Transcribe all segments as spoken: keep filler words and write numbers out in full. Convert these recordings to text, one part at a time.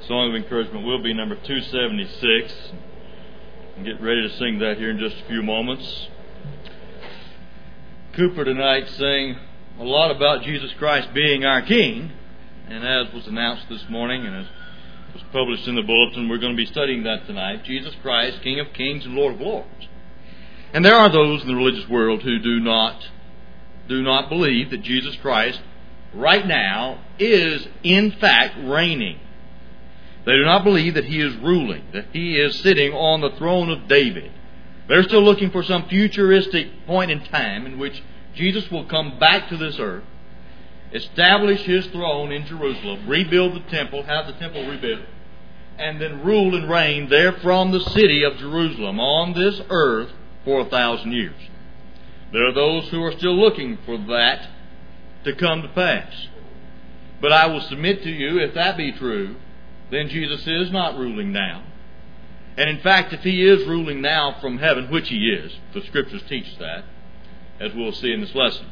Song of encouragement will be number two seventy-six. And get ready to sing that here in just a few moments. Cooper tonight sang a lot about Jesus Christ being our King, and as was announced this morning and as was published in the bulletin, we're going to be studying that tonight. Jesus Christ, King of Kings and Lord of Lords. And there are those in the religious world who do not do not believe that Jesus Christ right now is in fact reigning. They do not believe that He is ruling, that He is sitting on the throne of David. They're still looking for some futuristic point in time in which Jesus will come back to this earth, establish His throne in Jerusalem, rebuild the temple, have the temple rebuilt, and then rule and reign there from the city of Jerusalem on this earth for a thousand years. There are those who are still looking for that to come to pass. But I will submit to you, if that be true, then Jesus is not ruling now. And in fact, if He is ruling now from heaven, which He is, the Scriptures teach that, as we'll see in this lesson.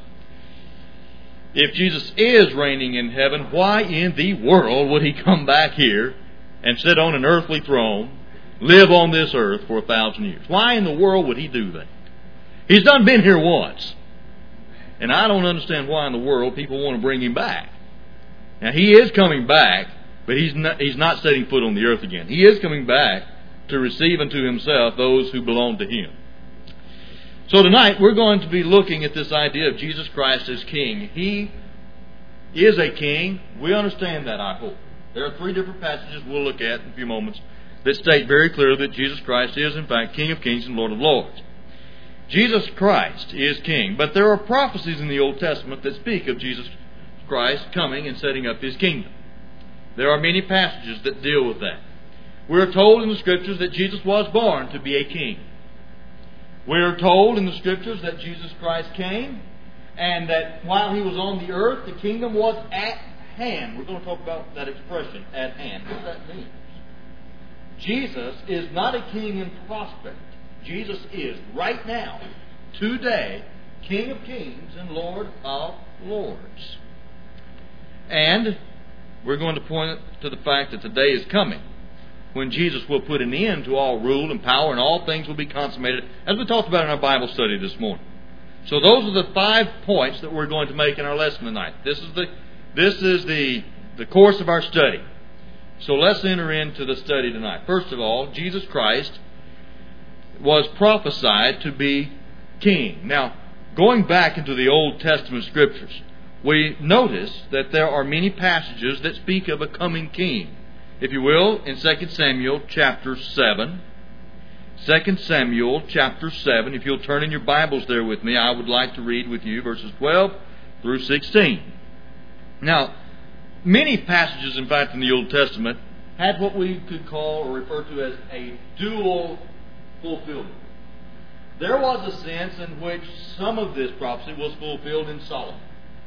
If Jesus is reigning in heaven, why in the world would He come back here and sit on an earthly throne, live on this earth for a thousand years? Why in the world would He do that? He's done been here once. And I don't understand why in the world people want to bring Him back. Now, He is coming back, but He's not, he's not setting foot on the earth again. He is coming back to receive unto Himself those who belong to Him. So tonight we're going to be looking at this idea of Jesus Christ as King. He is a King. We understand that, I hope. There are three different passages we'll look at in a few moments that state very clearly that Jesus Christ is in fact King of Kings and Lord of Lords. Jesus Christ is King, but there are prophecies in the Old Testament that speak of Jesus Christ coming and setting up His kingdom. There are many passages that deal with that. We are told in the Scriptures that Jesus was born to be a king. We are told in the Scriptures that Jesus Christ came and that while He was on the earth, the kingdom was at hand. We're going to talk about that expression, at hand. What that means. Jesus is not a king in prospect. Jesus is, right now, today, King of Kings and Lord of Lords. And we're going to point to the fact that the day is coming when Jesus will put an end to all rule and power and all things will be consummated, as we talked about in our Bible study this morning. So those are the five points that we're going to make in our lesson tonight. This is the this is the, the course of our study. So let's enter into the study tonight. First of all, Jesus Christ was prophesied to be king. Now, going back into the Old Testament Scriptures, we notice that there are many passages that speak of a coming king. If you will, in Second Samuel chapter seven. Second Samuel chapter seven. If you'll turn in your Bibles there with me, I would like to read with you verses twelve through sixteen. Now, many passages, in fact, in the Old Testament had what we could call or refer to as a dual fulfillment. There was a sense in which some of this prophecy was fulfilled in Solomon.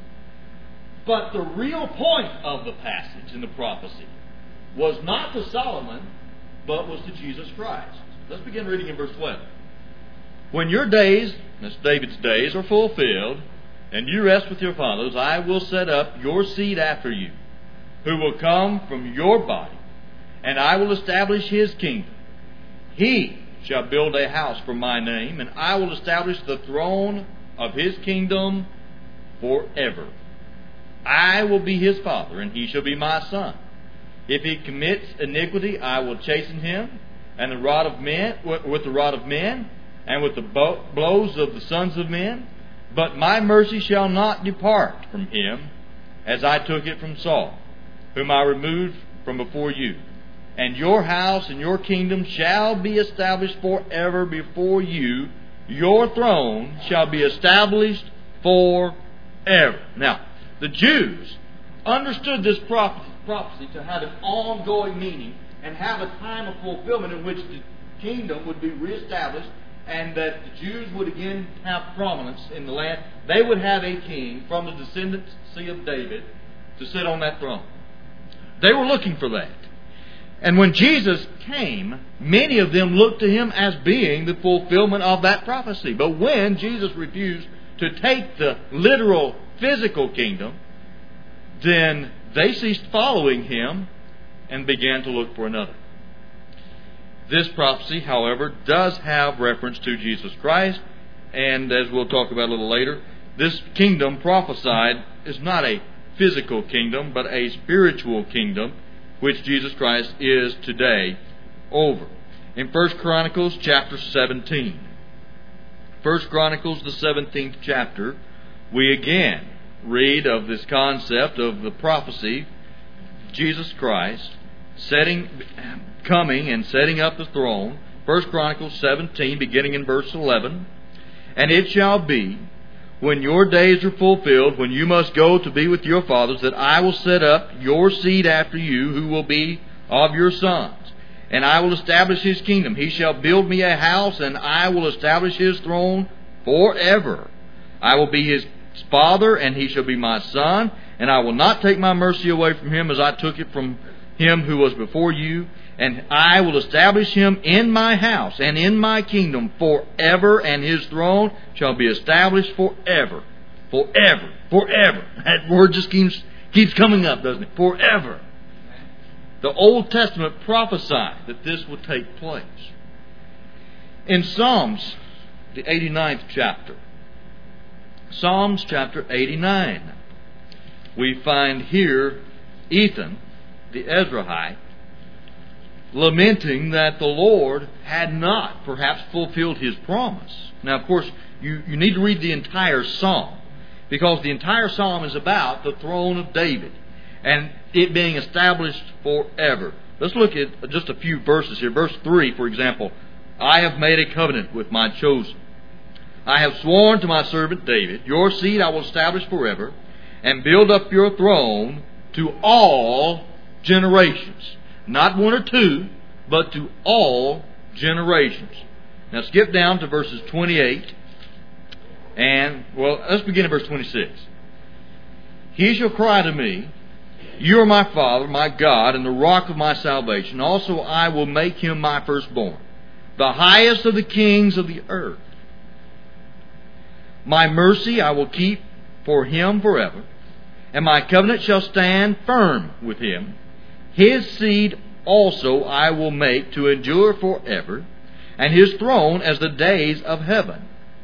But the real point of the passage in the prophecy was not to Solomon, but was to Jesus Christ. Let's begin reading in verse twelve. When your days, that's David's days, are fulfilled, and you rest with your fathers, I will set up your seed after you, who will come from your body, and I will establish his kingdom. He shall build a house for my name, and I will establish the throne of his kingdom forever. I will be his father, and he shall be my son. If he commits iniquity, I will chasten him, and the rod of men with the rod of men, and with the blows of the sons of men. But my mercy shall not depart from him, as I took it from Saul, whom I removed from before you. And your house and your kingdom shall be established forever before you. Your throne shall be established forever. Now, the Jews understood this prophecy to have an ongoing meaning and have a time of fulfillment in which the kingdom would be reestablished and that the Jews would again have prominence in the land. They would have a king from the descendancy of David to sit on that throne. They were looking for that. And when Jesus came, many of them looked to Him as being the fulfillment of that prophecy. But when Jesus refused to take the literal physical kingdom, then they ceased following Him and began to look for another. This prophecy, however, does have reference to Jesus Christ, and as we'll talk about a little later, this kingdom prophesied is not a physical kingdom, but a spiritual kingdom, which Jesus Christ is today over. In First Chronicles chapter seventeen, First Chronicles, the seventeenth chapter, we again read of this concept of the prophecy, Jesus Christ setting, coming and setting up the throne. First Chronicles seventeen, beginning in verse eleven. And it shall be, when your days are fulfilled, when you must go to be with your fathers, that I will set up your seed after you, who will be of your sons. And I will establish his kingdom. He shall build me a house, and I will establish his throne forever. I will be his father, and he shall be my son. And I will not take my mercy away from him, as I took it from him who was before you. And I will establish him in my house and in my kingdom forever, and his throne shall be established forever. Forever. Forever. That word just keeps, keeps coming up, doesn't it? Forever. The Old Testament prophesied that this would take place. In Psalms, the eighty-ninth chapter, Psalms chapter eighty-nine, we find here Ethan, the Ezrahite, lamenting that the Lord had not perhaps fulfilled his promise. Now, of course, you, you need to read the entire psalm, because the entire psalm is about the throne of David and it being established forever. Let's look at just a few verses here. Verse three, for example. I have made a covenant with my chosen. I have sworn to my servant David, your seed I will establish forever, and build up your throne to all generations. Not one or two, but to all generations. Now skip down to verses twenty-eight. And, well, let's begin at verse twenty-six. He shall cry to me, you are my Father, my God, and the rock of my salvation. Also I will make him my firstborn, the highest of the kings of the earth. My mercy I will keep for him forever, and my covenant shall stand firm with him. His seed also I will make to endure forever, and his throne as the days of heaven.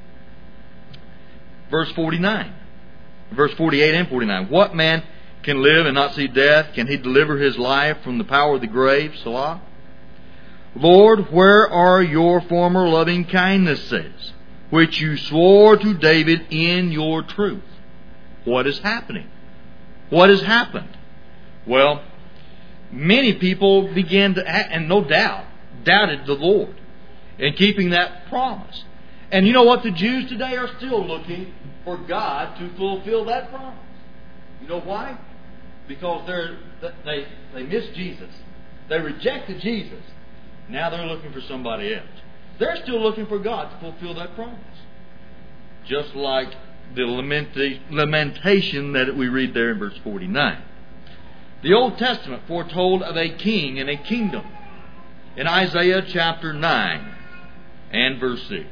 Verse forty-nine. Verse forty-eight and forty-nine. What man can live and not see death? Can he deliver his life from the power of the grave? Selah. Lord, where are your former loving kindnesses, which you swore to David in your truth? What is happening? What has happened? Well, many people began to, and no doubt, doubted the Lord in keeping that promise. And you know what? The Jews today are still looking for God to fulfill that promise. You know why? Because they're, they they miss Jesus. They rejected Jesus. Now they're looking for somebody else. They're still looking for God to fulfill that promise. Just like the lamenta- lamentation that we read there in verse forty-nine. The Old Testament foretold of a king and a kingdom. In Isaiah chapter nine and verse six.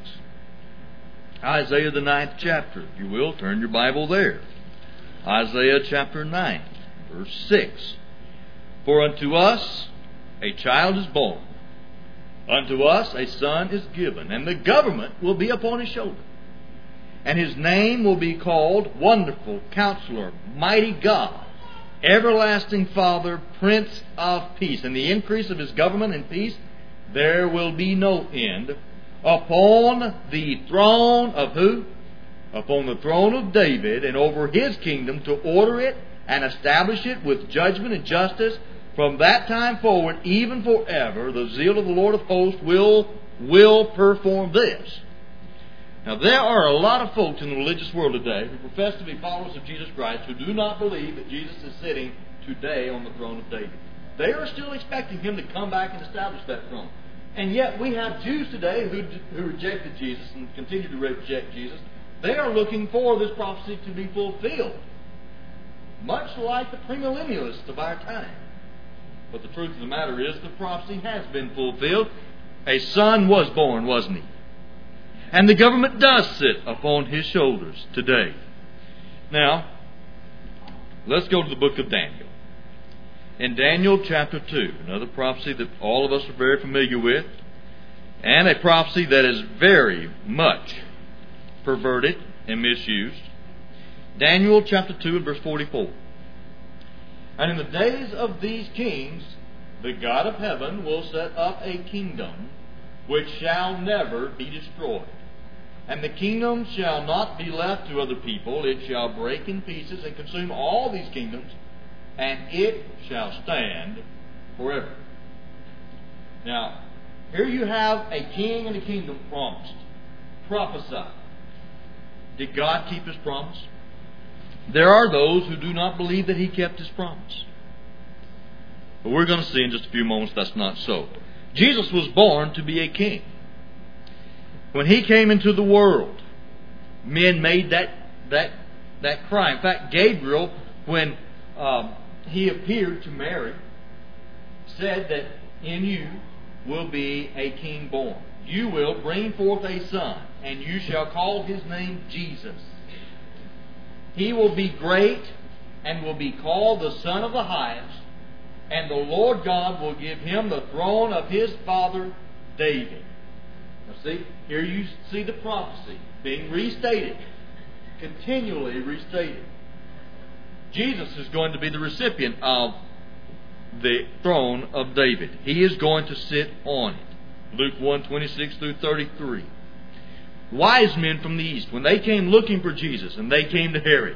Isaiah the ninth chapter, if you will, turn your Bible there. Isaiah chapter nine, verse six. For unto us a child is born, unto us a son is given, and the government will be upon his shoulder. And his name will be called Wonderful Counselor, Mighty God, Everlasting Father, Prince of Peace. And the increase of his government and peace, there will be no end. Upon the throne of who? Upon the throne of David, and over his kingdom, to order it and establish it with judgment and justice from that time forward, even forever. The zeal of the Lord of hosts will, will perform this. Now, there are a lot of folks in the religious world today who profess to be followers of Jesus Christ who do not believe that Jesus is sitting today on the throne of David. They are still expecting him to come back and establish that throne. And yet we have Jews today who, who rejected Jesus and continue to reject Jesus. They are looking for this prophecy to be fulfilled, much like the premillennialists of our time. But the truth of the matter is, the prophecy has been fulfilled. A son was born, wasn't he? And the government does sit upon his shoulders today. Now, let's go to the book of Daniel. in Daniel chapter two, another prophecy that all of us are very familiar with, and a prophecy that is very much perverted and misused. Daniel chapter two and verse forty-four. And in the days of these kings, the God of heaven will set up a kingdom which shall never be destroyed. And the kingdom shall not be left to other people. It shall break in pieces and consume all these kingdoms, and it shall stand forever. Now, here you have a king and a kingdom promised, prophesied. Did God keep His promise? There are those who do not believe that He kept His promise. But we're going to see in just a few moments that's not so. Jesus was born to be a king. When He came into the world, men made that that that cry. In fact, Gabriel, when um, he appeared to Mary, said that in you will be a king born. You will bring forth a son, and you shall call his name Jesus. He will be great and will be called the Son of the Highest, and the Lord God will give him the throne of his father David. Now see, here you see the prophecy being restated, continually restated. Jesus is going to be the recipient of the throne of David. He is going to sit on it. Luke one, twenty-six through thirty-three. Wise men from the east, when they came looking for Jesus, and they came to Herod,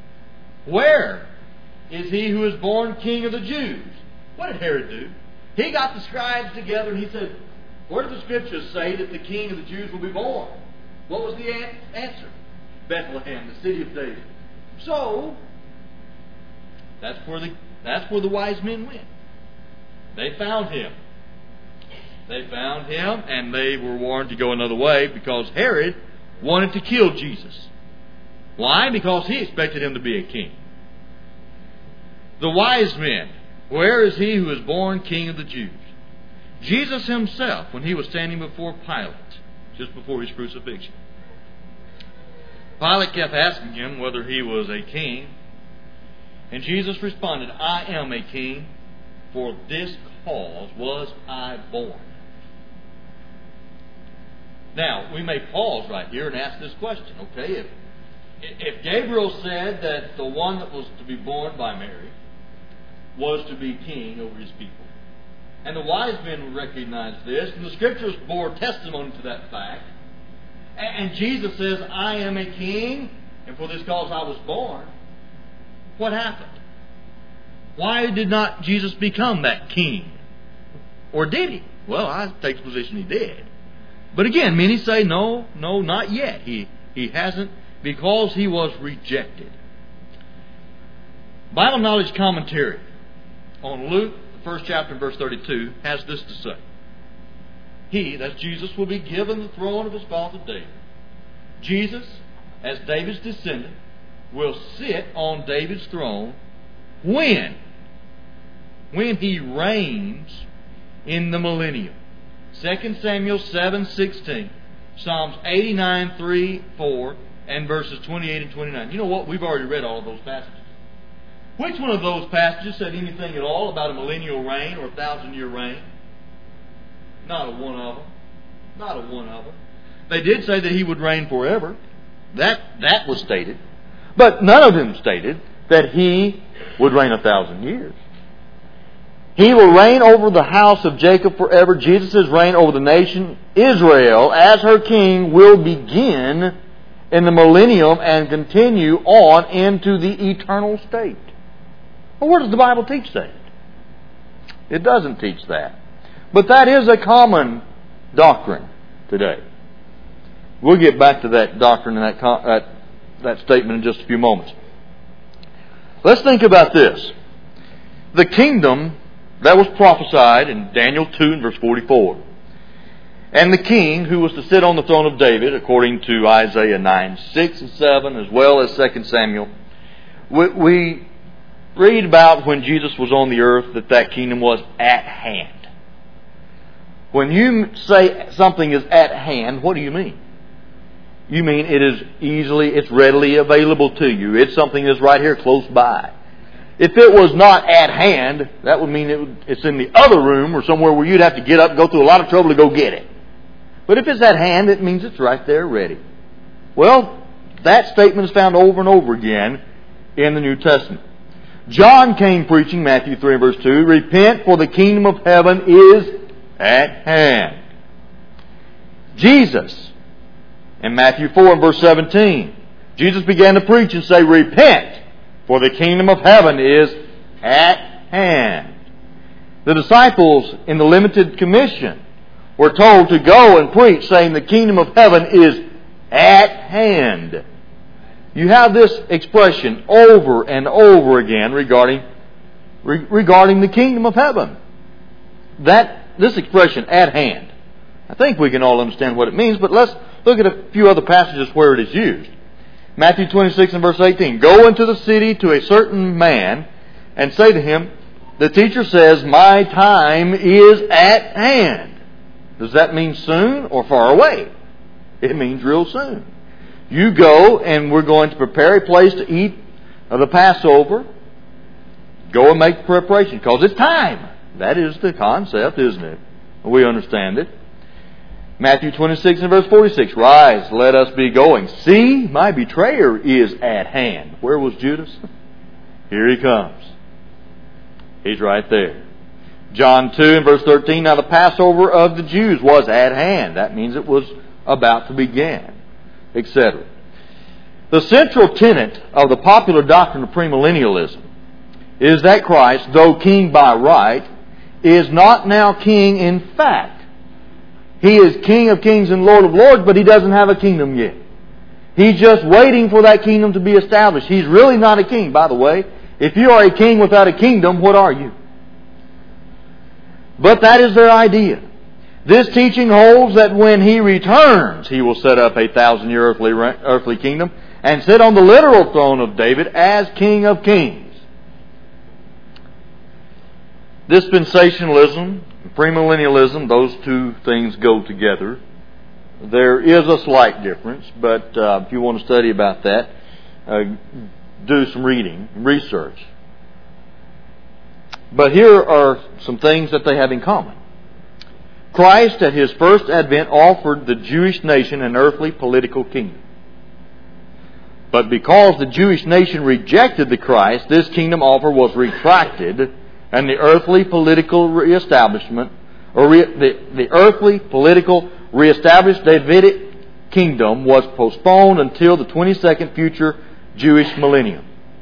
where is he who is born King of the Jews? What did Herod do? He got the scribes together and he said, where do the Scriptures say that the King of the Jews will be born? What was the answer? Bethlehem, the city of David. So, that's where the, that's where the wise men went. They found him. They found him, and they were warned to go another way because Herod wanted to kill Jesus. Why? Because he expected him to be a king. The wise men, where is he who is born King of the Jews? Jesus himself, when he was standing before Pilate, just before his crucifixion, Pilate kept asking him whether he was a king, and Jesus responded, I am a king, for this cause was I born. Now, we may pause right here and ask this question, okay? If, if Gabriel said that the one that was to be born by Mary was to be king over his people, and the wise men recognized this, and the Scriptures bore testimony to that fact, and Jesus says, I am a king, and for this cause I was born, what happened? Why did not Jesus become that king? Or did he? Well, I take the position he did. But again, many say, no, no, not yet. He, he hasn't, because he was rejected. Bible Knowledge Commentary on Luke, the first chapter, verse thirty-two, has this to say. He, that's Jesus, will be given the throne of his father David. Jesus, as David's descendant, will sit on David's throne when? When he reigns in the millennium. Second Samuel seven sixteen, Psalms eighty-nine, three, four, and verses twenty-eight and twenty-nine. You know what? We've already read all of those passages. Which one of those passages said anything at all about a millennial reign or a thousand-year reign? Not a one of them. Not a one of them. They did say that he would reign forever. That, that was stated. But none of them stated that he would reign a thousand years. He will reign over the house of Jacob forever. Jesus' reign over the nation Israel as her king will begin in the millennium and continue on into the eternal state. Well, where does the Bible teach that? It doesn't teach that. But that is a common doctrine today. We'll get back to that doctrine and that, that, that statement in just a few moments. Let's think about this. The kingdom that was prophesied in Daniel two and verse forty-four. And the king who was to sit on the throne of David, according to Isaiah nine, six and seven, as well as Second Samuel, we, we read about when Jesus was on the earth that that kingdom was at hand. When you say something is at hand, what do you mean? You mean it is easily, it's readily available to you. It's something that's right here close by. If it was not at hand, that would mean it would, it's in the other room or somewhere where you'd have to get up and go through a lot of trouble to go get it. But if it's at hand, it means it's right there ready. Well, that statement is found over and over again in the New Testament. John came preaching, Matthew three verse two, repent, for the kingdom of heaven is at hand. Jesus, in Matthew four and verse seventeen, Jesus began to preach and say, repent, for the kingdom of heaven is at hand. The disciples in the limited commission were told to go and preach, saying the kingdom of heaven is at hand. You have this expression over and over again regarding re, regarding the kingdom of heaven. That this expression, at hand, I think we can all understand what it means, but let's look at a few other passages where it is used. Matthew twenty-six and verse eighteen. Go into the city to a certain man and say to him, the teacher says, my time is at hand. Does that mean soon or far away? It means real soon. You go and we're going to prepare a place to eat the Passover. Go and make preparation because it's time. That is the concept, isn't it? We understand it. Matthew twenty-six and verse forty-six. Rise, let us be going. See, my betrayer is at hand. Where was Judas? Here he comes. He's right there. John two and verse thirteen. Now the Passover of the Jews was at hand. That means it was about to begin, et cetera. The central tenet of the popular doctrine of premillennialism is that Christ, though king by right, is not now king in fact. He is King of kings and Lord of lords, but He doesn't have a kingdom yet. He's just waiting for that kingdom to be established. He's really not a king, by the way. If you are a king without a kingdom, what are you? But that is their idea. This teaching holds that when He returns, He will set up a thousand-year earthly, earthly kingdom and sit on the literal throne of David as King of kings. Dispensationalism, premillennialism, those two things go together. There is a slight difference, but uh, if you want to study about that, uh, do some reading, research. But here are some things that they have in common. Christ at His first advent offered the Jewish nation an earthly political kingdom. But because the Jewish nation rejected the Christ, this kingdom offer was retracted, and the earthly political reestablishment, or re, the, the earthly political reestablished Davidic kingdom was postponed until the twenty-second future Jewish millennium.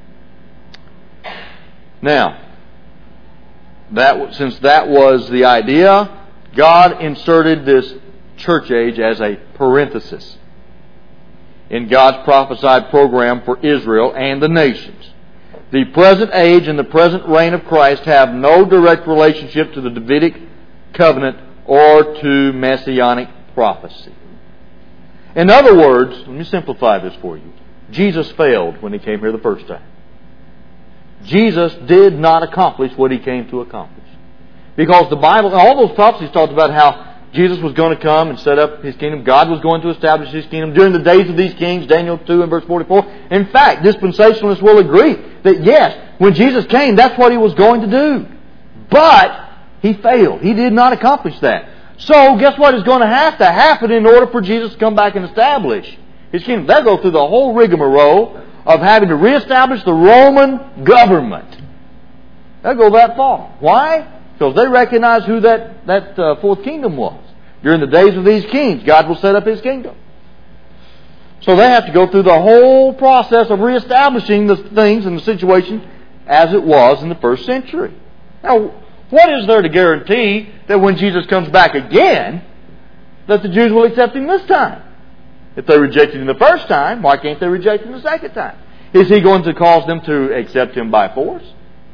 Now, that since that was the idea, God inserted this church age as a parenthesis in God's prophesied program for Israel and the nations. The present age and the present reign of Christ have no direct relationship to the Davidic covenant or to messianic prophecy. In other words, let me simplify this for you. Jesus failed when He came here the first time. Jesus did not accomplish what He came to accomplish. Because the Bible, all those prophecies talked about how Jesus was going to come and set up His kingdom. God was going to establish His kingdom during the days of these kings, Daniel two and verse forty-four. In fact, dispensationalists will agree that yes, when Jesus came, that's what He was going to do. But He failed. He did not accomplish that. So, guess what is going to have to happen in order for Jesus to come back and establish His kingdom? They'll go through the whole rigmarole of having to reestablish the Roman government. They'll go that far. Why? Because they recognize who that, that uh, fourth kingdom was. During the days of these kings, God will set up His kingdom. So they have to go through the whole process of reestablishing the things and the situation as it was in the first century. Now, what is there to guarantee that when Jesus comes back again, that the Jews will accept Him this time? If they rejected Him the first time, why can't they reject Him the second time? Is He going to cause them to accept Him by force?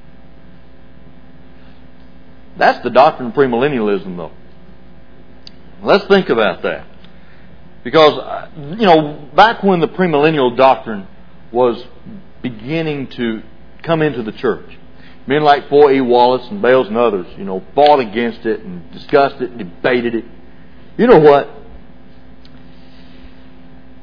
That's the doctrine of premillennialism, though. Let's think about that. Because, you know, back when the premillennial doctrine was beginning to come into the church, men like Foy E. Wallace and Bales and others, you know, fought against it and discussed it and debated it. You know what?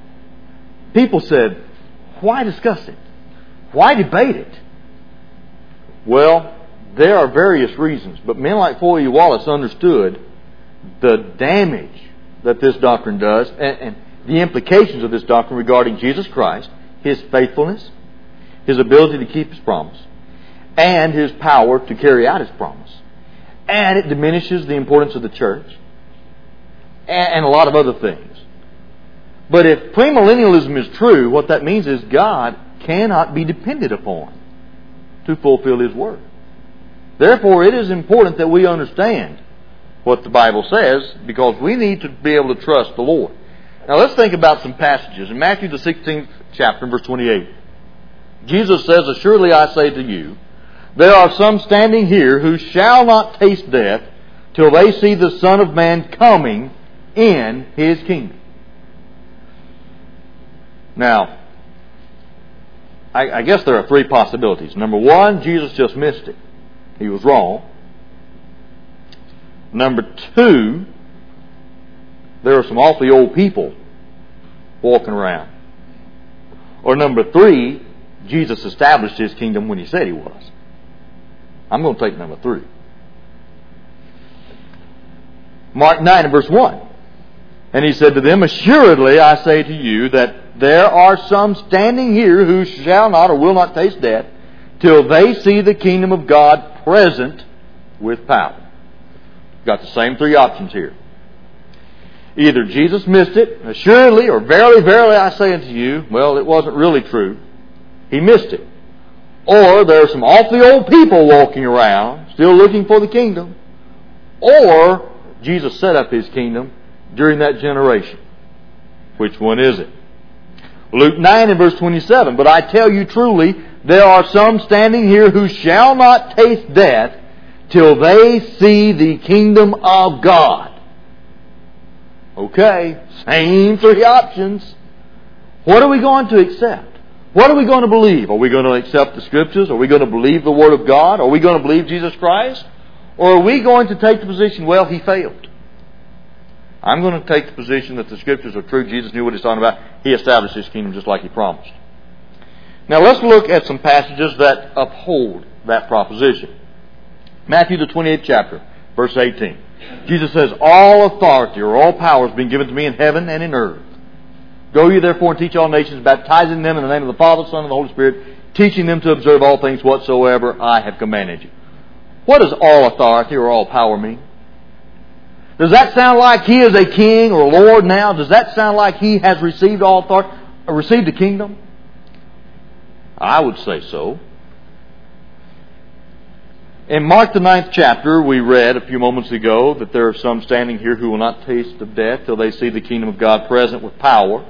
People said, why discuss it? Why debate it? Well, there are various reasons, but men like Foy E. Wallace understood the damage that this doctrine does and, and the implications of this doctrine regarding Jesus Christ, His faithfulness, His ability to keep His promise, and His power to carry out His promise. And it diminishes the importance of the church and, and a lot of other things. But if premillennialism is true, what that means is God cannot be depended upon to fulfill His word. Therefore, it is important that we understand what the Bible says, because we need to be able to trust the Lord. Now let's think about some passages. In Matthew the sixteenth chapter, verse twenty-eight, Jesus says, "Assuredly I say to you, there are some standing here who shall not taste death till they see the Son of Man coming in His kingdom." Now, I, I guess there are three possibilities. Number one, Jesus just missed it. He was wrong. Number two, there are some awfully old people walking around. Or number three, Jesus established His kingdom when He said He was. I'm going to take number three. Mark nine and verse one. "And He said to them, Assuredly I say to you that there are some standing here who shall not or will not taste death till they see the kingdom of God present with power." Got the same three options here. Either Jesus missed it, assuredly, or verily, verily I say unto you, well, it wasn't really true. He missed it. Or there are some awfully old people walking around, still looking for the kingdom. Or Jesus set up His kingdom during that generation. Which one is it? Luke nine and verse twenty-seven, "But I tell you truly, there are some standing here who shall not taste death till they see the kingdom of God." Okay, same three options. What are we going to accept? What are we going to believe? Are we going to accept the Scriptures? Are we going to believe the Word of God? Are we going to believe Jesus Christ? Or are we going to take the position, well, He failed? I'm going to take the position that the Scriptures are true. Jesus knew what He's talking about. He established His kingdom just like He promised. Now let's look at some passages that uphold that proposition. Matthew the twenty-eighth chapter, verse eighteen. Jesus says, "All authority or all power has been given to me in heaven and in earth. Go ye therefore and teach all nations, baptizing them in the name of the Father, Son, and the Holy Spirit, teaching them to observe all things whatsoever I have commanded you." What does all authority or all power mean? Does that sound like He is a king or Lord now? Does that sound like He has received all authority, or received the kingdom? I would say so. In Mark the ninth chapter, we read a few moments ago that there are some standing here who will not taste of death till they see the kingdom of God present with power.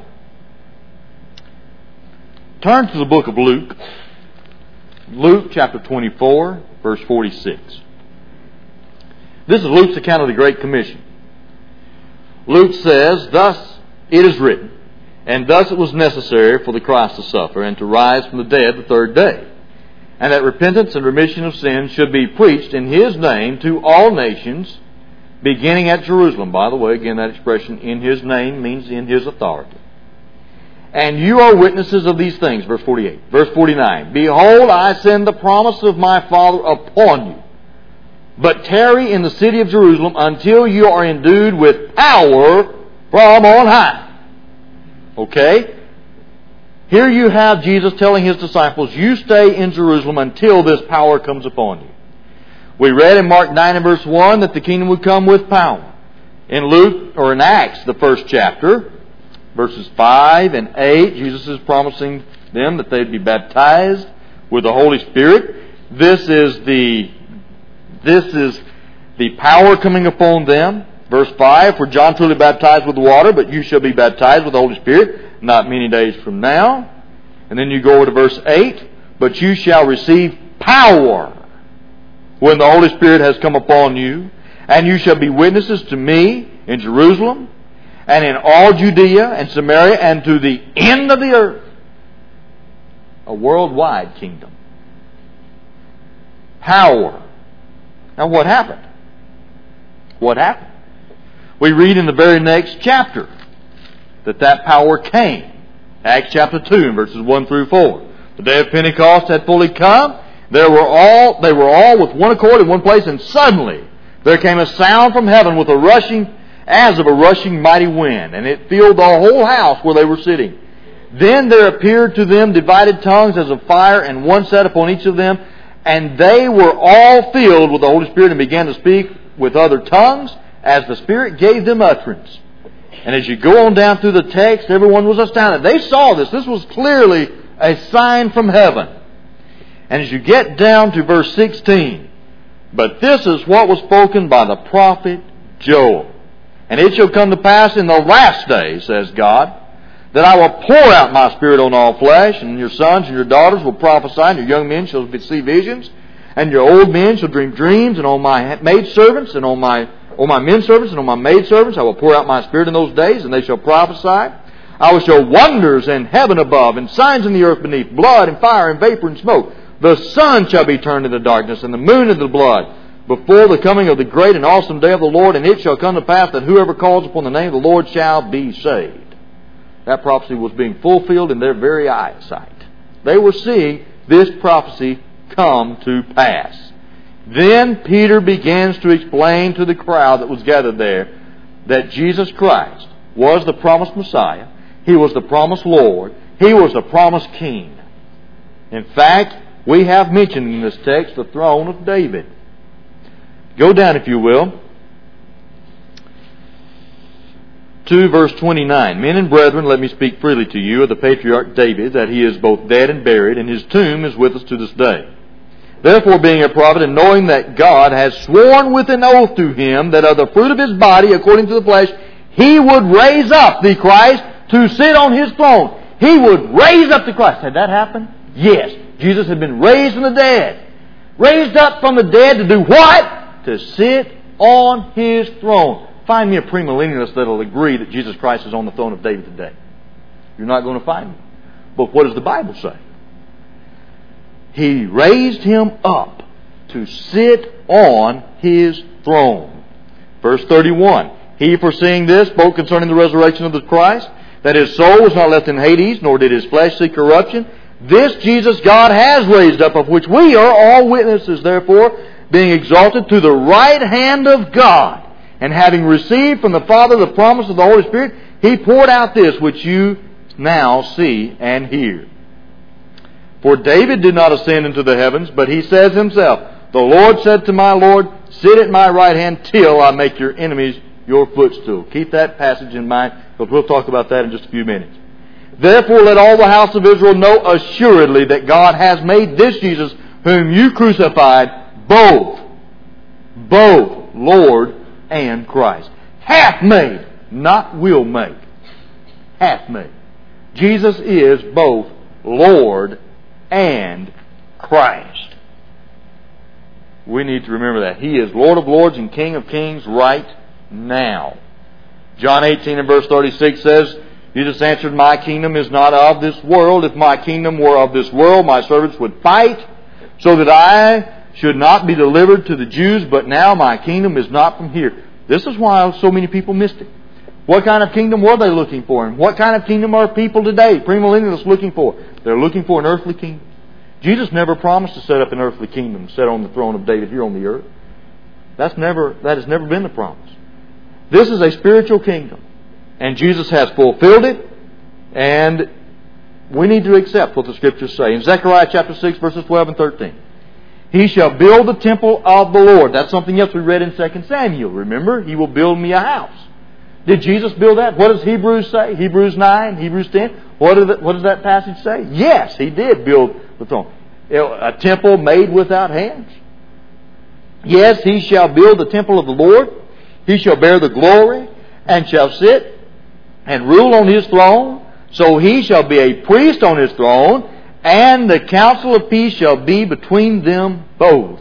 Turn to the book of Luke. Luke chapter twenty-four, verse forty-six. This is Luke's account of the Great Commission. Luke says, "Thus it is written, and thus it was necessary for the Christ to suffer and to rise from the dead the third day, and that repentance and remission of sins should be preached in His name to all nations, beginning at Jerusalem." By the way, again, that expression, "in His name," means in His authority. "And you are witnesses of these things," verse forty-eight. Verse forty-nine, "Behold, I send the promise of my Father upon you. But tarry in the city of Jerusalem until you are endued with power from on high." Okay? Here you have Jesus telling His disciples, you stay in Jerusalem until this power comes upon you. We read in Mark nine and verse one that the kingdom would come with power. In Luke, or in Acts, the first chapter, verses five and eight, Jesus is promising them that they'd be baptized with the Holy Spirit. This is the This is the power coming upon them. Verse five, "For John truly baptized with water, but you shall be baptized with the Holy Spirit not many days from now." And then you go over to verse eight, "But you shall receive power when the Holy Spirit has come upon you, and you shall be witnesses to me in Jerusalem, and in all Judea and Samaria, and to the end of the earth." A worldwide kingdom. Power. Now what happened? What happened? We read in the very next chapter that that power came. Acts chapter two, verses one through four. "The day of Pentecost had fully come, There were all, they were all with one accord in one place, and suddenly there came a sound from heaven with a rushing, as of a rushing mighty wind, and it filled the whole house where they were sitting. Then there appeared to them divided tongues as of fire, and one sat upon each of them, and they were all filled with the Holy Spirit and began to speak with other tongues as the Spirit gave them utterance. And as you go on down through the text, everyone was astounded. They saw this. This was clearly a sign from heaven. And as you get down to verse sixteen, but this is what was spoken by the prophet Joel. And it shall come to pass in the last days, says God, that I will pour out my Spirit on all flesh, and your sons and your daughters will prophesy, and your young men shall see visions, and your old men shall dream dreams, and on my maidservants and on my on my men servants and on my maidservants I will pour out my Spirit in those days, and they shall prophesy. I will show wonders in heaven above, and signs in the earth beneath, blood and fire and vapor and smoke. The sun shall be turned into darkness, and the moon into blood, before the coming of the great and awesome day of the Lord. And it shall come to pass that whoever calls upon the name of the Lord shall be saved. That prophecy was being fulfilled in their very eyesight. They were seeing this prophecy come to pass. Then Peter begins to explain to the crowd that was gathered there that Jesus Christ was the promised Messiah. He was the promised Lord. He was the promised King. In fact, we have mentioned in this text the throne of David. Go down, if you will, to verse twenty-nine. Men and brethren, let me speak freely to you of the patriarch David, that he is both dead and buried, and his tomb is with us to this day. Therefore, being a prophet, and knowing that God has sworn with an oath to him that of the fruit of his body, according to the flesh, he would raise up the Christ to sit on his throne. He would raise up the Christ. Had that happened? Yes. Jesus had been raised from the dead. Raised up from the dead to do what? To sit on his throne. Find me a premillennialist that will agree that Jesus Christ is on the throne of David today. You're not going to find me. But what does the Bible say? He raised him up to sit on his throne. Verse thirty-one. He, foreseeing this, spoke concerning the resurrection of the Christ, that his soul was not left in Hades, nor did his flesh see corruption. This Jesus God has raised up, of which we are all witnesses, therefore, being exalted to the right hand of God, and having received from the Father the promise of the Holy Spirit, he poured out this which you now see and hear. For David did not ascend into the heavens, but he says himself, the Lord said to my Lord, sit at my right hand till I make your enemies your footstool. Keep that passage in mind, because we'll talk about that in just a few minutes. Therefore let all the house of Israel know assuredly that God has made this Jesus, whom you crucified, both, both Lord and Christ. Hath made, not will make. Hath made. Jesus is both Lord and Christ. We need to remember that. He is Lord of lords and King of kings right now. John eighteen and verse thirty-six says, Jesus answered, my kingdom is not of this world. If my kingdom were of this world, my servants would fight, so that I should not be delivered to the Jews, but now my kingdom is not from here. This is why so many people missed it. What kind of kingdom were they looking for? And what kind of kingdom are people today, premillennialists, looking for? They're looking for an earthly kingdom. Jesus never promised to set up an earthly kingdom, set on the throne of David here on the earth. That's never, that has never been the promise. This is a spiritual kingdom. And Jesus has fulfilled it. And we need to accept what the Scriptures say. In Zechariah chapter six, verses twelve and thirteen. He shall build the temple of the Lord. That's something else we read in Second Samuel. Remember? He will build me a house. Did Jesus build that? What does Hebrews say? Hebrews nine, Hebrews ten. What, the, what does that passage say? Yes, He did build the throne. A temple made without hands. Yes, He shall build the temple of the Lord. He shall bear the glory and shall sit and rule on His throne. So He shall be a priest on His throne, and the counsel of peace shall be between them both.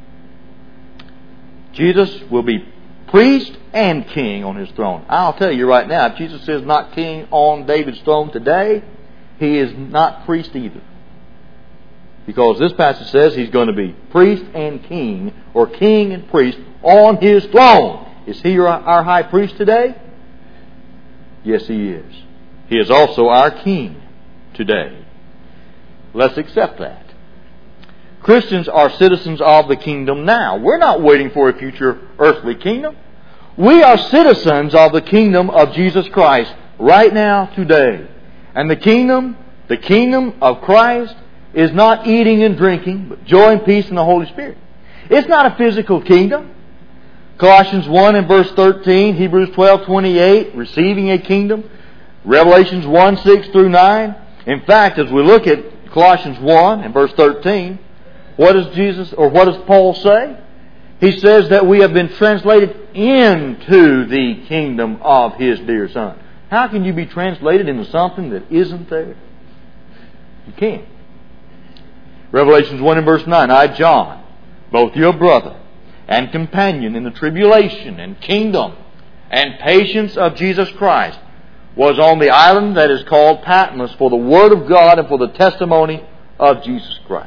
Jesus will be priest and king on His throne. I'll tell you right now, if Jesus is not king on David's throne today, He is not priest either. Because this passage says He's going to be priest and king, or king and priest, on His throne. Is He our high priest today? Yes, He is. He is also our king today. Let's accept that. Christians are citizens of the kingdom now. We're not waiting for a future earthly kingdom. We are citizens of the kingdom of Jesus Christ right now, today. And the kingdom, the kingdom of Christ is not eating and drinking, but joy and peace in the Holy Spirit. It's not a physical kingdom. Colossians one and verse thirteen, Hebrews twelve twenty-eight, receiving a kingdom. Revelations one, six through nine. In fact, as we look at Colossians one and verse thirteen, what does Jesus, or what does Paul say? He says that we have been translated into the kingdom of His dear Son. How can you be translated into something that isn't there? You can't. Revelations one and verse nine, I, John, both your brother and companion in the tribulation and kingdom and patience of Jesus Christ, was on the island that is called Patmos for the Word of God and for the testimony of Jesus Christ.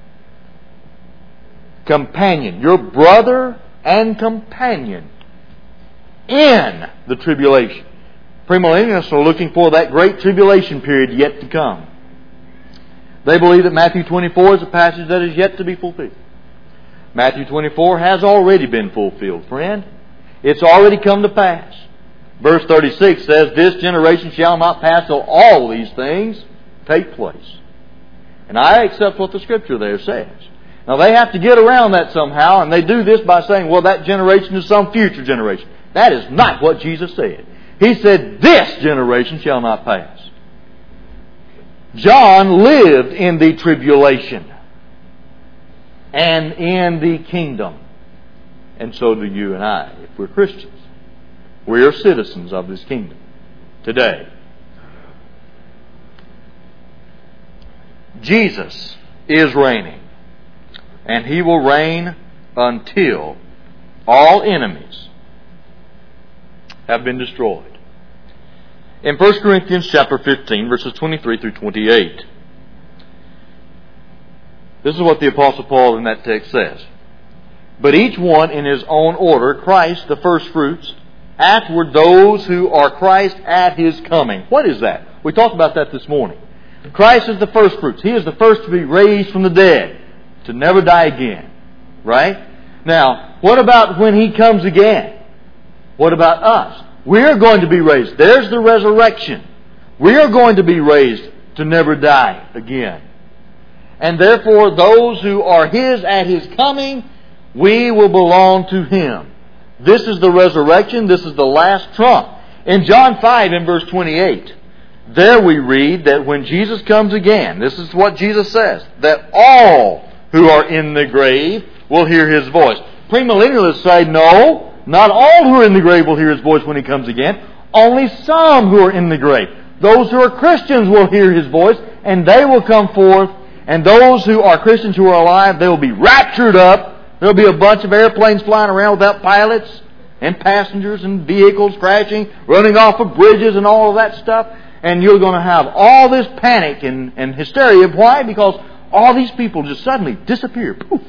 Companion, your brother and companion in the tribulation. Premillennialists are looking for that great tribulation period yet to come. They believe that Matthew twenty-four is a passage that is yet to be fulfilled. Matthew twenty-four has already been fulfilled, friend. It's already come to pass. Verse thirty-six says, this generation shall not pass till all these things take place. And I accept what the Scripture there says. Now they have to get around that somehow, and they do this by saying, well, that generation is some future generation. That is not what Jesus said. He said, this generation shall not pass. John lived in the tribulation and in the kingdom. And so do you and I, if we're Christians. We are citizens of this kingdom today. Jesus is reigning, and He will reign until all enemies have been destroyed. In First Corinthians chapter fifteen, verses twenty-three through twenty-eight, this is what the Apostle Paul in that text says. But each one in his own order, Christ the firstfruits, afterward those who are Christ at His coming. What is that? We talked about that this morning. Christ is the firstfruits. He is the first to be raised from the dead, to never die again. Right? Now, what about when He comes again? What about us? We are going to be raised. There's the resurrection. We are going to be raised to never die again. And therefore, those who are His at His coming, we will belong to Him. This is the resurrection. This is the last trump. In John five, in verse twenty-eight, there we read that when Jesus comes again, this is what Jesus says, that all who are in the grave will hear His voice. Premillennialists say, no, not all who are in the grave will hear His voice when He comes again. Only some who are in the grave. Those who are Christians will hear His voice, and they will come forth. And those who are Christians who are alive, they will be raptured up. There will be a bunch of airplanes flying around without pilots and passengers and vehicles crashing, running off of bridges and all of that stuff. And you're going to have all this panic and, and hysteria. Why? Because all these people just suddenly disappear. Poof.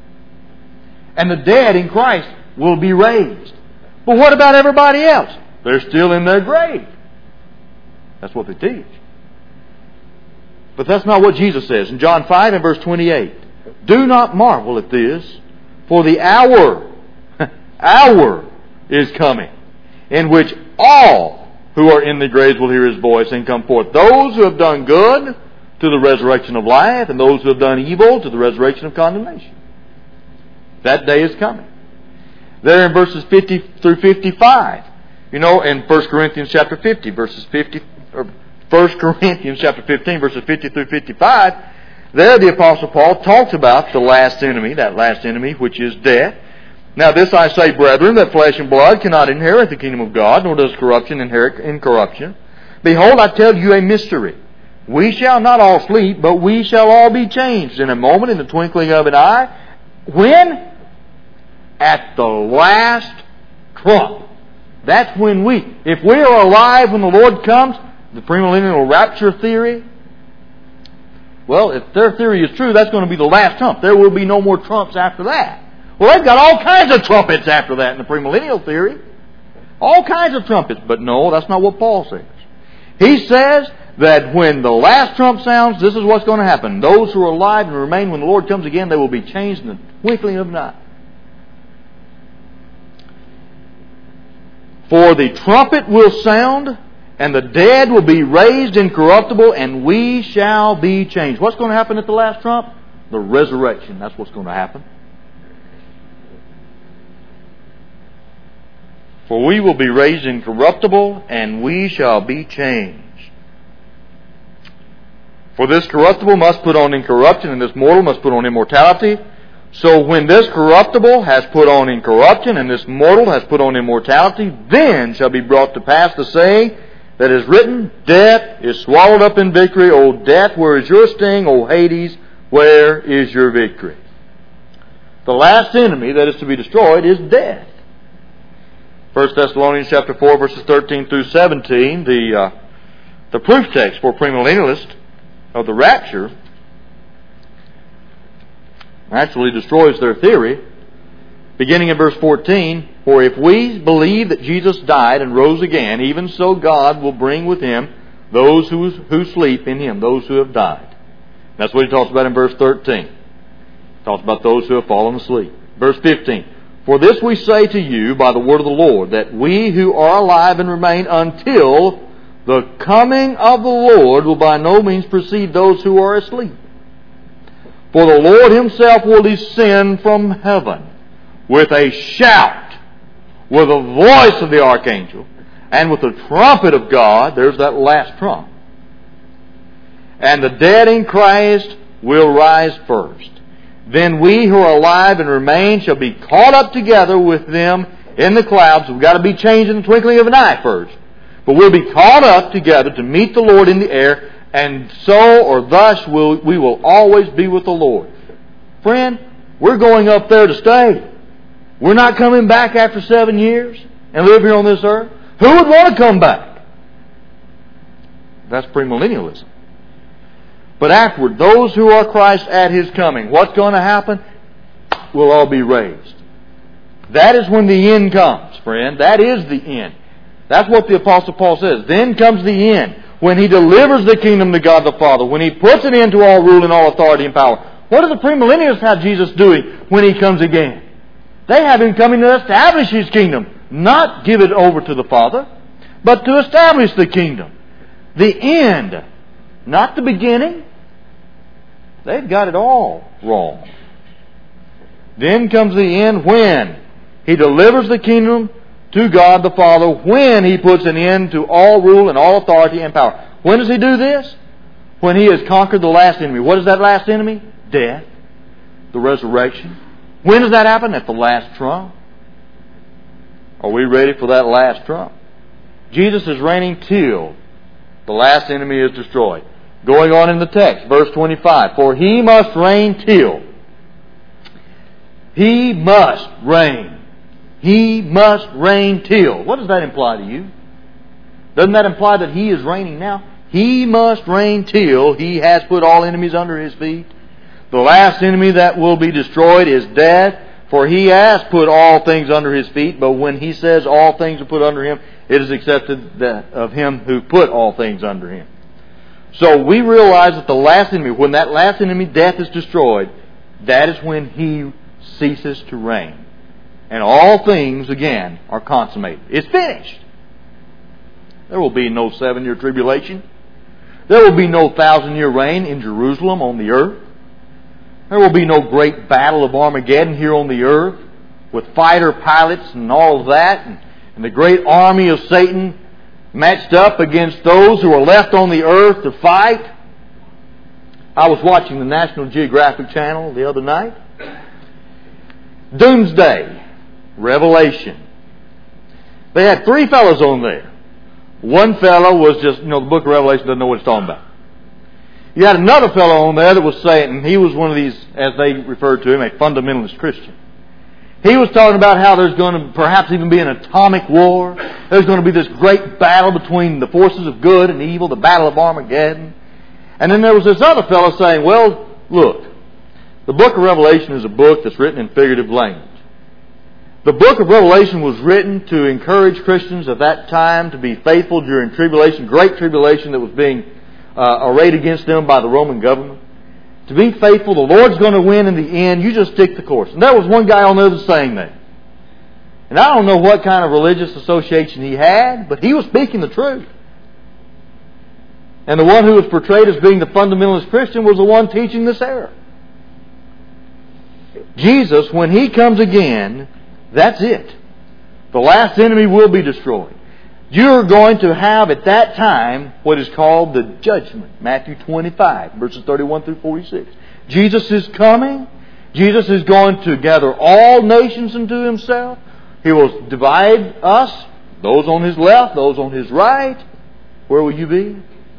And the dead in Christ will be raised. But what about everybody else? They're still in their grave. That's what they teach. But that's not what Jesus says. In John five and verse twenty-eight, do not marvel at this, for the hour, hour is coming, in which all who are in the graves will hear His voice and come forth. Those who have done good to the resurrection of life, and those who have done evil to the resurrection of condemnation. That day is coming. There in verses fifty through fifty-five, you know, in First Corinthians chapter fifty, verses fifty, or First Corinthians chapter fifteen, verses fifty through fifty-five, there the Apostle Paul talks about the last enemy, that last enemy which is death. Now this I say, brethren, that flesh and blood cannot inherit the kingdom of God, nor does corruption inherit incorruption. Behold, I tell you a mystery. We shall not all sleep, but we shall all be changed in a moment, in the twinkling of an eye. When? At the last trump. That's when we, if we are alive when the Lord comes, the premillennial rapture theory, well, if their theory is true, that's going to be the last trump. There will be no more trumps after that. Well, they've got all kinds of trumpets after that in the premillennial theory. All kinds of trumpets. But no, that's not what Paul says. He says that when the last trump sounds, this is what's going to happen. Those who are alive and remain when the Lord comes again, they will be changed in the twinkling of an eye. For the trumpet will sound, and the dead will be raised incorruptible, and we shall be changed. What's going to happen at the last trump? The resurrection. That's what's going to happen. For we will be raised incorruptible, and we shall be changed. For this corruptible must put on incorruption, and this mortal must put on immortality. So when this corruptible has put on incorruption, and this mortal has put on immortality, then shall be brought to pass the saying that is written, Death is swallowed up in victory. O death, where is your sting? O Hades, where is your victory? The last enemy that is to be destroyed is death. First Thessalonians chapter four, verses thirteen through seventeen, the uh, the proof text for premillennialists of the rapture, actually destroys their theory. Beginning in verse fourteen, For if we believe that Jesus died and rose again, even so God will bring with Him those who, who sleep in Him, those who have died. That's what he talks about in verse thirteen. He talks about those who have fallen asleep. Verse fifteen, For this we say to you by the word of the Lord, that we who are alive and remain until the coming of the Lord will by no means precede those who are asleep. For the Lord Himself will descend from heaven with a shout, with the voice of the archangel, and with the trumpet of God. There's that last trump. And the dead in Christ will rise first. Then we who are alive and remain shall be caught up together with them in the clouds. We've got to be changed in the twinkling of an eye first. But we'll be caught up together to meet the Lord in the air, and so or thus will, we will always be with the Lord. Friend, we're going up there to stay. We're not coming back after seven years and live here on this earth. Who would want to come back? That's premillennialism. But afterward, those who are Christ at His coming, what's going to happen? We'll all be raised. That is when the end comes, friend. That is the end. That's what the Apostle Paul says. Then comes the end, when He delivers the kingdom to God the Father, when He puts an end to all rule and all authority and power. What do the premillennialists have Jesus doing when He comes again? They have Him coming to establish His kingdom, not give it over to the Father, but to establish the kingdom. The end, not the beginning. They've got it all wrong. Then comes the end when He delivers the kingdom to God the Father, when He puts an end to all rule and all authority and power. When does He do this? When He has conquered the last enemy. What is that last enemy? Death. The resurrection. When does that happen? At the last trump. Are we ready for that last trump? Jesus is reigning till the last enemy is destroyed. Going on in the text, verse twenty-five. For He must reign till. He must reign. He must reign till. What does that imply to you? Doesn't that imply that He is reigning now? He must reign till He has put all enemies under His feet. The last enemy that will be destroyed is death, for He has put all things under His feet. But when He says all things are put under Him, it is accepted that of Him who put all things under Him. So we realize that the last enemy, when that last enemy, death, is destroyed, that is when He ceases to reign. And all things, again, are consummated. It's finished. There will be no seven-year tribulation. There will be no thousand-year reign in Jerusalem on the earth. There will be no great battle of Armageddon here on the earth with fighter pilots and all of that, and, and the great army of Satan matched up against those who are left on the earth to fight. I was watching the National Geographic Channel the other night. Doomsday. Revelation. They had three fellows on there. One fellow was just, you know, the book of Revelation doesn't know what it's talking about. You had another fellow on there that was saying, and he was one of these, as they referred to him, a fundamentalist Christian. He was talking about how there's going to perhaps even be an atomic war. There's going to be this great battle between the forces of good and evil, the battle of Armageddon. And then there was this other fellow saying, well, look, the book of Revelation is a book that's written in figurative language. The book of Revelation was written to encourage Christians at that time to be faithful during tribulation, great tribulation that was being uh, arrayed against them by the Roman government. To be faithful, the Lord's going to win in the end. You just stick the course. And there was one guy on the other saying that. And I don't know what kind of religious association he had, but he was speaking the truth. And the one who was portrayed as being the fundamentalist Christian was the one teaching this error. Jesus, when He comes again, that's it. The last enemy will be destroyed. You're going to have at that time what is called the judgment. Matthew twenty-five, verses thirty-one through forty-six. Jesus is coming. Jesus is going to gather all nations into Himself. He will divide us, those on His left, those on His right. Where will you be?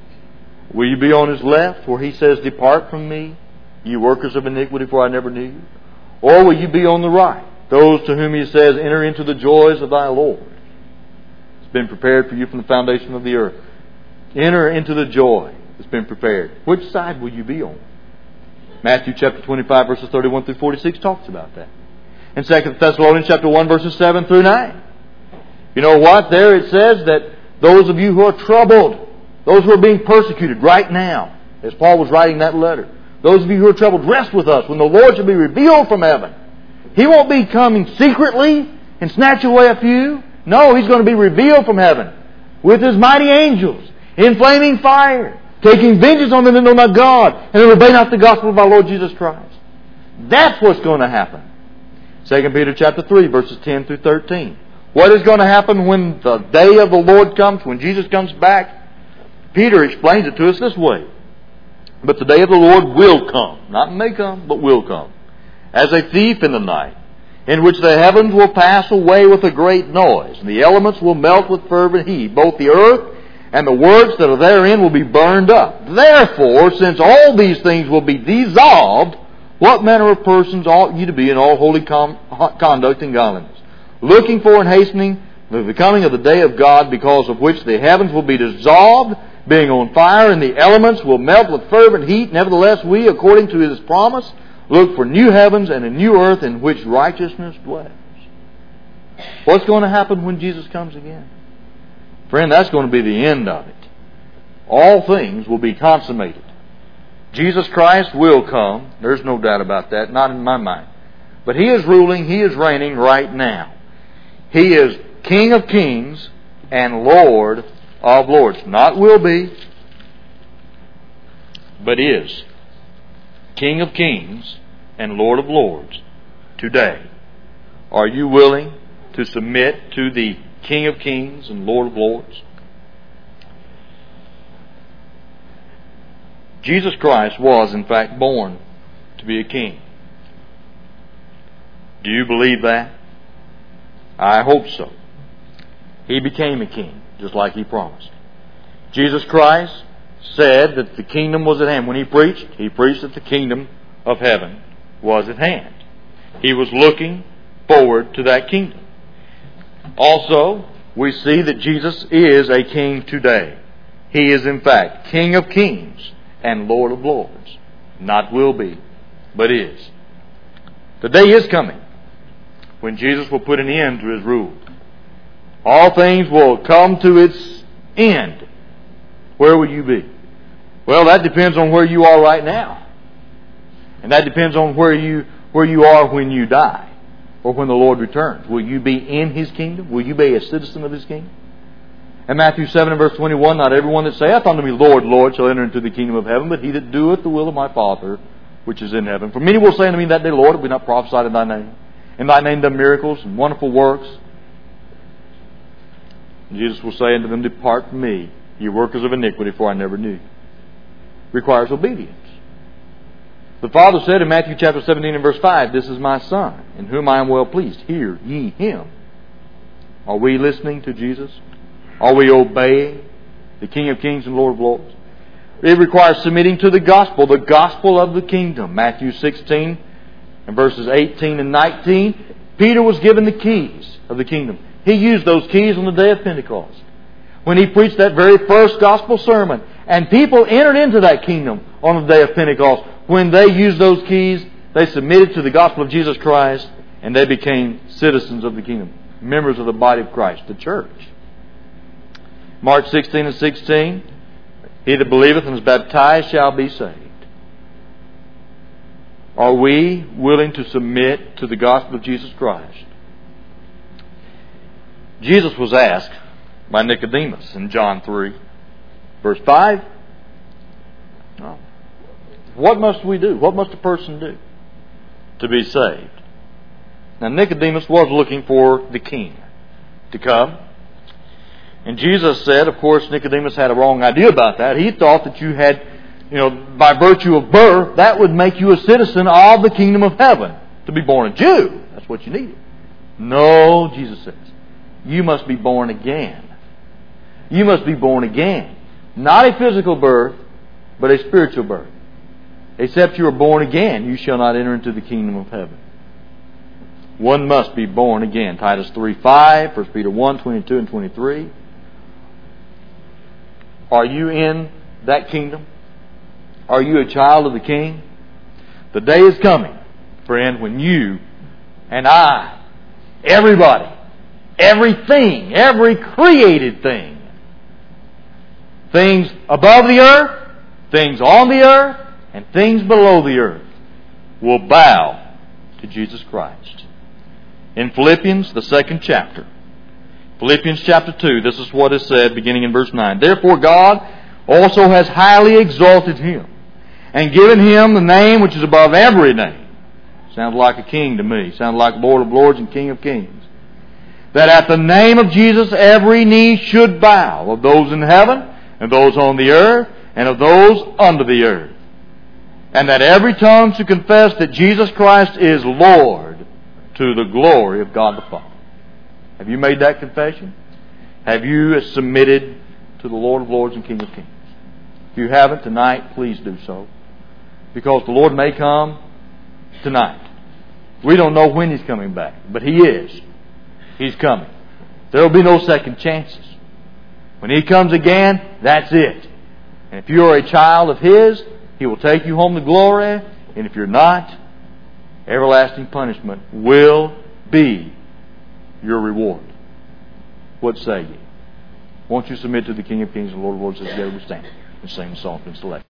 Will you be on His left, where He says, "Depart from me, ye workers of iniquity, for I never knew you"? Or will you be on the right, those to whom He says, "Enter into the joys of thy Lord"? It's been prepared for you from the foundation of the earth. Enter into the joy that's been prepared. Which side will you be on? Matthew chapter twenty-five, verses thirty-one through forty-six talks about that. In Second Thessalonians chapter one, verses seven through nine. You know what? There it says that those of you who are troubled, those who are being persecuted right now, as Paul was writing that letter, those of you who are troubled, rest with us when the Lord shall be revealed from heaven. He won't be coming secretly and snatch away a few. No, He's going to be revealed from heaven with His mighty angels in flaming fire, taking vengeance on them that know not God, and that obey not the gospel of our Lord Jesus Christ. That's what's going to happen. Second Peter chapter three, verses ten through thirteen. What is going to happen when the day of the Lord comes, when Jesus comes back? Peter explains it to us this way. But the day of the Lord will come. Not may come, but will come. As a thief in the night, in which the heavens will pass away with a great noise, and the elements will melt with fervent heat. Both the earth and the works that are therein will be burned up. Therefore, since all these things will be dissolved, what manner of persons ought you to be in all holy com- conduct and godliness, looking for and hastening the coming of the day of God, because of which the heavens will be dissolved, being on fire, and the elements will melt with fervent heat. Nevertheless, we, according to His promise, look for new heavens and a new earth in which righteousness dwells. What's going to happen when Jesus comes again? Friend, that's going to be the end of it. All things will be consummated. Jesus Christ will come. There's no doubt about that, not in my mind. But He is ruling, He is reigning right now. He is King of kings and Lord of lords. Not will be, but is King of kings and Lord of lords today. Are you willing to submit to the King of kings and Lord of lords? Jesus Christ was, in fact, born to be a king. Do you believe that? I hope so. He became a king, just like He promised. Jesus Christ said that the kingdom was at hand. When He preached, He preached that the kingdom of heaven was at hand. He was looking forward to that kingdom. Also, we see that Jesus is a king today. He is, in fact, King of kings and Lord of lords. Not will be, but is. The day is coming when Jesus will put an end to His rule. All things will come to its end. Where will you be? Well, that depends on where you are right now. And that depends on where you where you are when you die, or when the Lord returns. Will you be in His kingdom? Will you be a citizen of His kingdom? In Matthew seven and verse twenty-one, not everyone that saith unto me, Lord, Lord, shall enter into the kingdom of heaven, but he that doeth the will of my Father which is in heaven. For many will say unto me that day, Lord, have we not prophesied in Thy name? In Thy name done miracles and wonderful works? And Jesus will say unto them, Depart from me, ye workers of iniquity, for I never knew you. Requires obedience. The Father said in Matthew chapter seventeen and verse five, This is my Son, in whom I am well pleased. Hear ye Him. Are we listening to Jesus? Are we obeying the King of kings and Lord of lords? It requires submitting to the gospel, the gospel of the kingdom. Matthew sixteen and verses eighteen and nineteen. Peter was given the keys of the kingdom. He used those keys on the day of Pentecost, when he preached that very first gospel sermon. And people entered into that kingdom on the day of Pentecost. When they used those keys, they submitted to the gospel of Jesus Christ, and they became citizens of the kingdom, members of the body of Christ, the church. Mark sixteen and sixteen. He that believeth and is baptized shall be saved. Are we willing to submit to the gospel of Jesus Christ? Jesus was asked by Nicodemus in John three, verse five, oh, what must we do? What must a person do to be saved? Now Nicodemus was looking for the King to come. And Jesus said, of course Nicodemus had a wrong idea about that. He thought that you had, you know, by virtue of birth, that would make you a citizen of the kingdom of heaven. To be born a Jew, that's what you needed. No, Jesus says, you must be born again. You must be born again. Not a physical birth, but a spiritual birth. Except you are born again, you shall not enter into the kingdom of heaven. One must be born again. Titus three five, First Peter one twenty-two and twenty-three. Are you in that kingdom? Are you a child of the King? The day is coming, friend, when you and I, everybody, everything, every created thing, things above the earth, things on the earth, and things below the earth, will bow to Jesus Christ. In Philippians, the second chapter, Philippians chapter two, this is what is said beginning in verse nine. Therefore God also has highly exalted Him and given Him the name which is above every name. Sounds like a king to me. Sounds like Lord of Lords and King of Kings. That at the name of Jesus every knee should bow, of those in heaven and those on the earth and of those under the earth. And that every tongue should confess that Jesus Christ is Lord, to the glory of God the Father. Have you made that confession? Have you submitted to the Lord of Lords and King of Kings? If you haven't tonight, please do so. Because the Lord may come tonight. We don't know when He's coming back, but He is. He's coming. There will be no second chances. When He comes again, that's it. And if you are a child of His, He will take you home to glory. And if you're not, everlasting punishment will be your reward. What say ye? Won't you submit to the King of Kings and Lord of Lords as together we stand and sing the song and select?